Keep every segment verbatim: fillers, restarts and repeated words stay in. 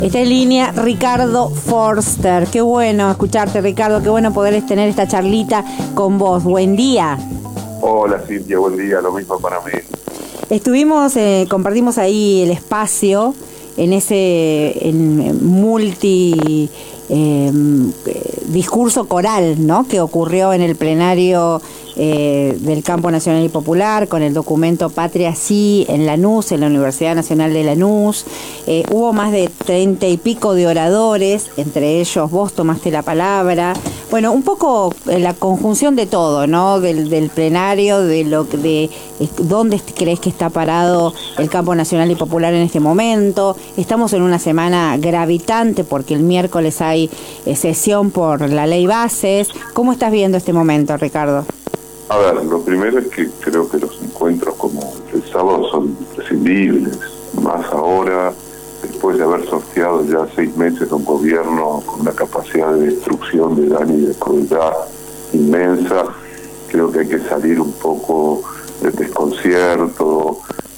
Está en línea Ricardo Forster. Qué bueno escucharte, Ricardo. Qué bueno poder tener esta charlita con vos. Buen día. Hola, Cintia. Buen día. Lo mismo para mí. Estuvimos, eh, compartimos ahí el espacio en ese en multi eh, discurso coral, ¿no?, que ocurrió en el plenario eh, del Campo Nacional y Popular con el documento Patria Sí en Lanús, en la Universidad Nacional de Lanús. Eh, hubo más de treinta y pico de oradores, entre ellos vos tomaste la palabra. Bueno, un poco la conjunción de todo, ¿no?, del, del plenario, de lo de, de dónde crees que está parado el Campo Nacional y Popular en este momento. Estamos en una semana gravitante porque el miércoles hay eh, sesión por la ley bases. ¿Cómo estás viendo este momento, Ricardo? A ver, lo primero es que creo que los encuentros como el sábado son imprescindibles, más ahora, después de haber sorteado ya seis meses un gobierno con una capacidad de destrucción, de daño y de crueldad inmensa. Creo que hay que salir un poco del desconcierto,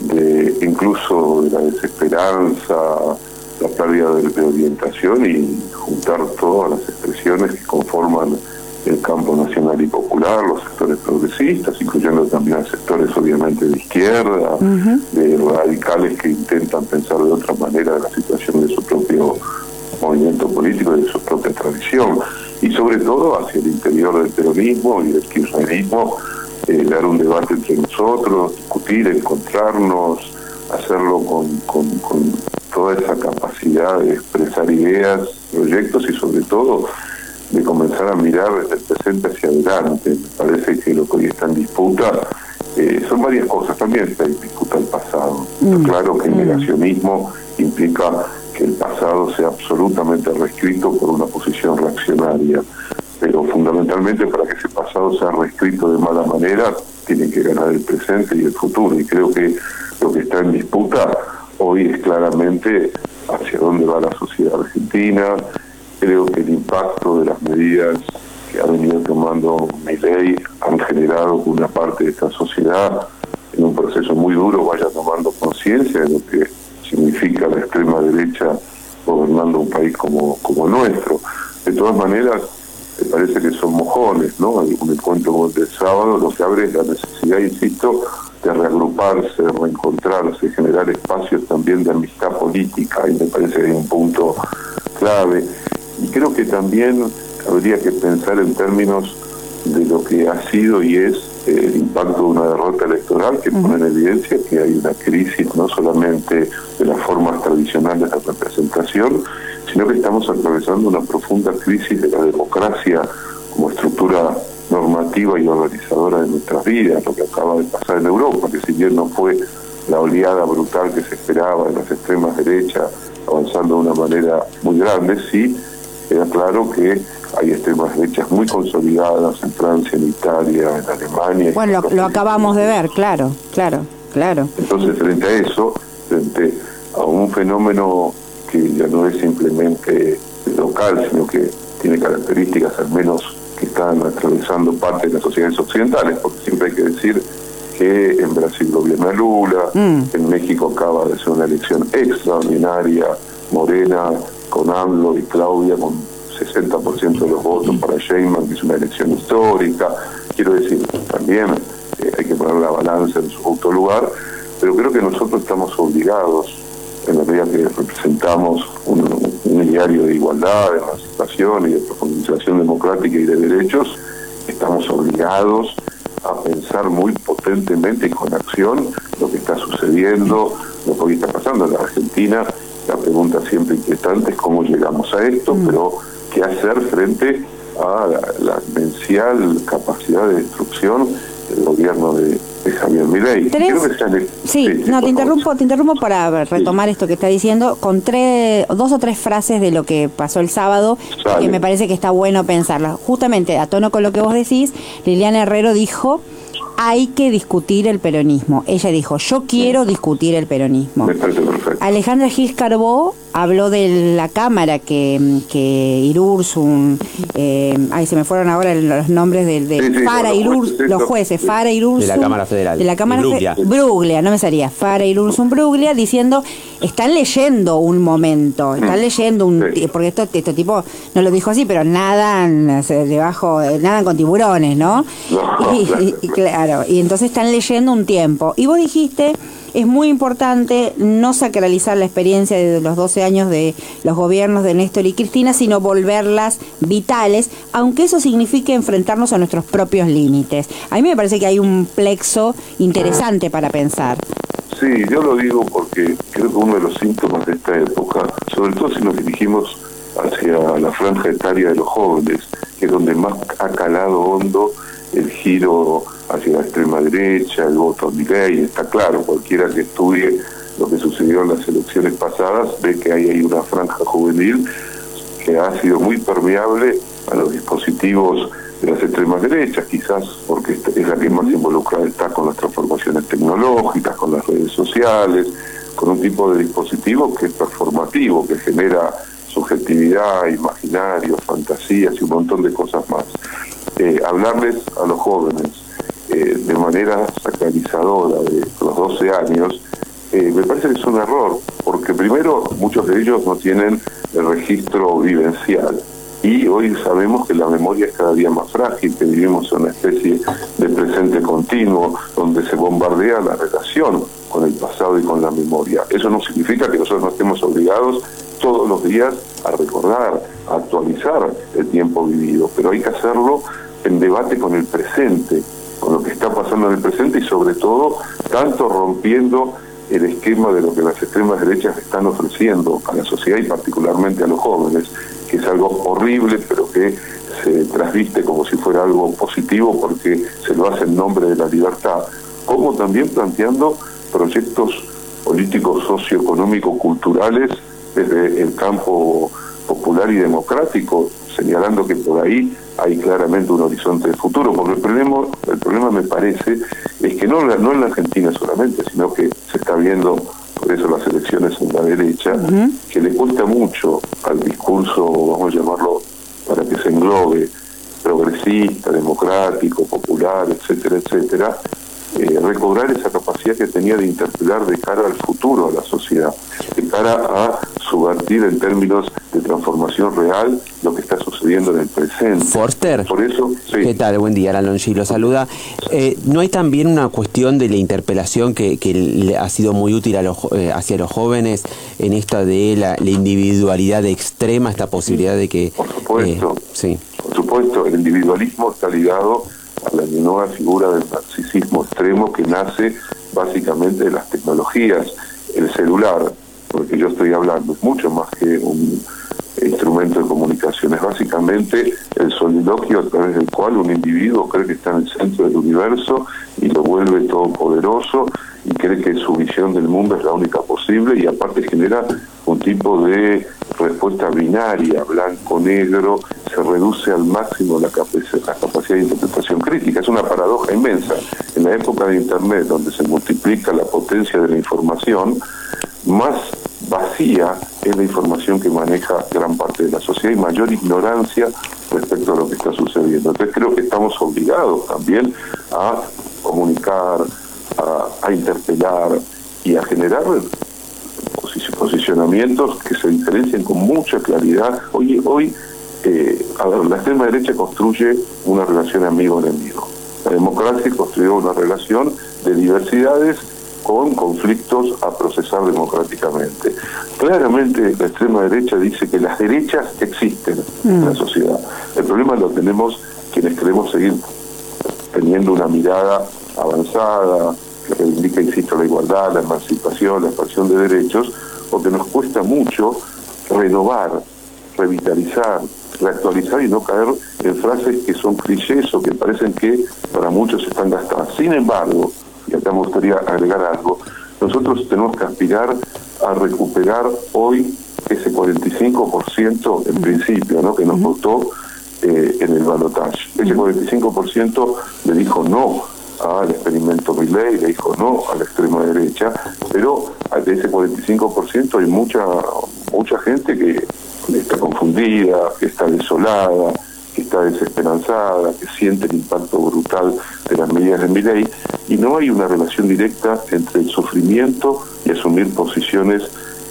de incluso de la desesperanza, la pérdida de, de orientación y juntar todas las expresiones que conforman el campo nacional y popular, los sectores progresistas, incluyendo también a sectores obviamente de izquierda, uh-huh. de radicales que intentan pensar de otra manera la situación de su propio movimiento político y de su propia tradición, y sobre todo hacia el interior del peronismo y del kirchnerismo, eh, dar un debate entre nosotros, discutir, encontrarnos, hacerlo con, con, con toda esa capacidad de expresar ideas, proyectos y sobre todo de comenzar a mirar desde el presente hacia adelante. Me parece que lo que hoy está en disputa eh, son varias cosas. También está en disputa el pasado. Mm. Está claro que el negacionismo implica que el pasado sea absolutamente reescrito por una posición reaccionaria, pero fundamentalmente para que ese pasado sea reescrito de mala manera tiene que ganar el presente y el futuro, y creo que lo que está en disputa hoy es claramente hacia dónde va la sociedad argentina. Creo que el impacto de las medidas que ha venido tomando Milei han generado que una parte de esta sociedad, en un proceso muy duro, vaya tomando conciencia de lo que significa la extrema derecha gobernando un país como, como nuestro. De todas maneras, me parece que son mojones, ¿no? Un encuentro como el del sábado lo que abre es la necesidad, insisto, de reagruparse, de reencontrarse, generar espacios también de amistad política, y me parece que hay un punto clave. Y creo que también habría que pensar en términos de lo que ha sido y es eh, el impacto de una derrota electoral que uh-huh. pone en evidencia que hay una crisis no solamente de las formas tradicionales de representación, sino que estamos atravesando una profunda crisis de la democracia como estructura normativa y organizadora de nuestras vidas, lo que acaba de pasar en Europa, que si bien no fue la oleada brutal que se esperaba de las extremas derechas avanzando de una manera muy grande, sí queda claro que hay extremas derechas muy consolidadas en Francia, en Italia, en Alemania. Bueno, lo, lo acabamos de ver, claro, claro, claro. Entonces, frente a eso, frente a un fenómeno que ya no es simplemente local, sino que tiene características al menos que están atravesando parte de las sociedades occidentales, porque siempre hay que decir que en Brasil gobierna Lula, mm. en México acaba de ser una elección extraordinaria, Morena con AMLO y Claudia con sesenta por ciento de los votos para Sheinbaum, que es una elección histórica. Quiero decir, también eh, hay que poner la balanza en su justo lugar, pero creo que nosotros estamos obligados, en la medida que representamos un, un ideario de igualdad, de emancipación y de profundización democrática y de derechos, estamos obligados a pensar muy potentemente y con acción lo que está sucediendo, lo que hoy está pasando en la Argentina. La pregunta siempre inquietante es cómo llegamos a esto, mm. pero qué hacer frente a la, la demencial capacidad de destrucción del gobierno de, de Javier Milei. Creo que sean el... Sí, sí, no, te interrumpo, te interrumpo para retomar sí. esto que está diciendo, con tres, dos o tres frases de lo que pasó el sábado, Sale. que me parece que está bueno pensarlas. Justamente, a tono con lo que vos decís, Liliana Herrero dijo: hay que discutir el peronismo. Ella dijo: yo quiero discutir el peronismo. Me parece perfecto. Alejandra Gil Carbó habló de la Cámara que, que Irurzun, eh, ay, se me fueron ahora los nombres de, de sí, sí, Fara Irurzun, los jueces, sí. Fara Irurzun. De la Cámara Federal. De la Cámara Bruglia. Fe, Bruglia, no me salía. Fara Irurzun Bruglia, diciendo están leyendo un momento, están mm. leyendo un... Sí. Porque esto, este tipo no lo dijo así, pero nadan debajo, nadan con tiburones, ¿no? no y, claro, y, y, claro, y entonces están leyendo un tiempo. Y vos dijiste, es muy importante no sacralizar la experiencia de los doce años de los gobiernos de Néstor y Cristina, sino volverlas vitales, aunque eso signifique enfrentarnos a nuestros propios límites. A mí me parece que hay un plexo interesante para pensar. Sí, yo lo digo porque creo que uno de los síntomas de esta época, sobre todo si nos dirigimos hacia la franja etaria de los jóvenes, que es donde más ha calado hondo el giro hacia la extrema derecha, el voto a Milei, está claro, cualquiera que estudie lo que sucedió en las elecciones pasadas ve que hay ahí una franja juvenil que ha sido muy permeable a los dispositivos de las extremas derechas, quizás porque es la que más involucrada está con las transformaciones tecnológicas, con las redes sociales, con un tipo de dispositivo que es performativo, que genera subjetividad, imaginario, fantasías y un montón de cosas más. Eh, hablarles a los jóvenes eh, de manera sacralizadora de los doce años, eh, me parece que es un error, porque primero muchos de ellos no tienen el registro vivencial, y hoy sabemos que la memoria es cada día más frágil, que vivimos en una especie de presente continuo, donde se bombardea la relación con el pasado y con la memoria. Eso no significa que nosotros no estemos obligados todos los días a recordar, a actualizar el tiempo vivido, pero hay que hacerlo en debate con el presente, con lo que está pasando en el presente y sobre todo tanto rompiendo el esquema de lo que las extremas derechas están ofreciendo a la sociedad y particularmente a los jóvenes, que es algo horrible pero que se trasviste como si fuera algo positivo porque se lo hace en nombre de la libertad, como también planteando proyectos políticos, socioeconómicos, culturales desde el campo popular y democrático, señalando que por ahí hay claramente un horizonte de futuro, porque el problema, el problema me parece es que no, no en la Argentina solamente, sino que se está viendo, por eso las elecciones en la derecha, uh-huh. que le cuesta mucho al discurso, vamos a llamarlo, para que se englobe, progresista, democrático, popular, etcétera, etcétera, eh, recobrar esa capacidad que tenía de interpelar de cara al futuro a la sociedad, de cara a subvertir en términos de transformación real lo que está sucediendo en el presente. Forster, por eso, sí. ¿Qué tal? Buen día, Alonso, lo saluda. Eh, ¿No hay también una cuestión de la interpelación que, que le ha sido muy útil a los, eh, hacia los jóvenes en esta de la, la individualidad extrema, esta posibilidad de que... Por supuesto, eh, sí. por supuesto, el individualismo está ligado a la nueva figura del narcisismo extremo que nace básicamente de las tecnologías. El celular, porque yo estoy hablando, es mucho más que un instrumento de comunicación, es básicamente el soliloquio a través del cual un individuo cree que está en el centro del universo y lo vuelve todopoderoso y cree que su visión del mundo es la única posible y aparte genera un tipo de respuesta binaria, blanco-negro, se reduce al máximo la, capac- la capacidad de interpretación crítica. Es una paradoja inmensa. En la época de Internet, donde se multiplica la potencia de la información, más vacía es la información que maneja gran parte de la sociedad y mayor ignorancia respecto a lo que está sucediendo. Entonces creo que estamos obligados también a comunicar, a, a interpelar y a generar posicionamientos que se diferencien con mucha claridad. Hoy, hoy eh, a ver, la extrema derecha construye una relación amigo-enemigo. La democracia construyó una relación de diversidades con conflictos a procesar democráticamente. Claramente la extrema derecha dice que las derechas existen mm. en la sociedad. El problema lo tenemos quienes queremos seguir teniendo una mirada avanzada, que reivindica, insisto, la igualdad, la emancipación, la expansión de derechos, porque nos cuesta mucho renovar, revitalizar, reactualizar y no caer en frases que son clichés o que parecen que para muchos están gastadas. Sin embargo, y acá me gustaría agregar algo, nosotros tenemos que aspirar a recuperar hoy ese cuarenta y cinco por ciento en principio, ¿no?, que nos costó eh, en el balotaje. Ese cuarenta y cinco por ciento le dijo no al experimento Milei, le dijo no a la extrema derecha, pero de ese cuarenta y cinco por ciento hay mucha mucha gente que está confundida, que está desolada, que está desesperanzada, que siente el impacto brutal de las medidas de Milei, y no hay una relación directa entre el sufrimiento y asumir posiciones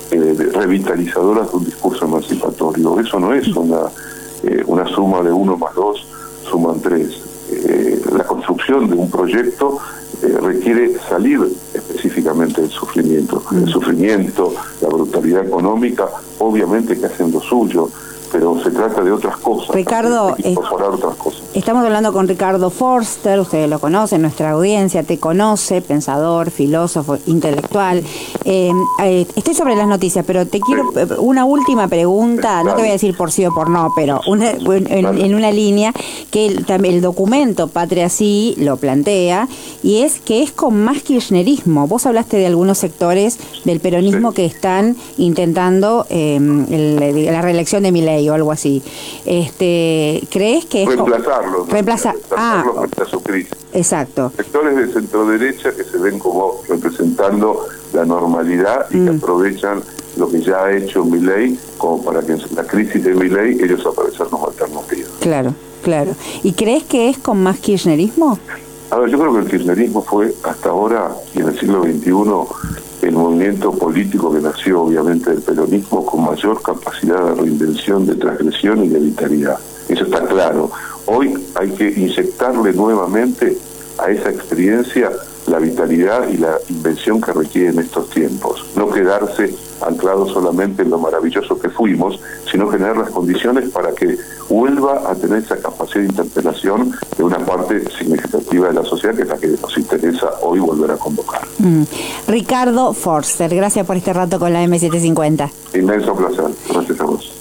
eh, revitalizadoras de un discurso emancipatorio. Eso no es una, eh, una suma de uno más dos, suman tres. Eh, la construcción de un proyecto eh, requiere salir específicamente del sufrimiento. El sufrimiento, la brutalidad económica, obviamente que hacen lo suyo, pero se trata de otras cosas. Ricardo, hay que incorporar otras cosas. Estamos hablando con Ricardo Forster, ustedes lo conocen, nuestra audiencia te conoce, pensador, filósofo, intelectual. Eh, eh, estoy sobre las noticias, pero te quiero sí. una última pregunta, sí, no te voy a decir por sí o por no, pero una, en, en una línea que el, el documento Patria Sí lo plantea, y es que es con más kirchnerismo. Vos hablaste de algunos sectores del peronismo sí. que están intentando eh, el, la reelección de Milei o algo así. Este, ¿crees que es reemplazarlo? Reemplazar, ah, frente a su crisis. Exacto. Sectores de centro derecha que se ven como representando la normalidad y mm. que aprovechan lo que ya ha hecho Milei como para que en la crisis de Milei ellos aparezcan como alternativas. Claro, claro. ¿Y crees que es con más kirchnerismo? A ver, yo creo que el kirchnerismo fue hasta ahora y en el siglo veintiuno el movimiento político que nació obviamente del peronismo con mayor capacidad de reinvención, de transgresión y de vitalidad. Eso está claro. Hoy hay que inyectarle nuevamente a esa experiencia la vitalidad y la invención que requieren estos tiempos. No quedarse anclado solamente en lo maravilloso que fuimos, sino generar las condiciones para que vuelva a tener esa capacidad de interpelación de una parte significativa de la sociedad, que es la que nos interesa hoy volver a convocar. Mm. Ricardo Forster, gracias por este rato con la eme setecientos cincuenta. Inmenso placer. Gracias a vos.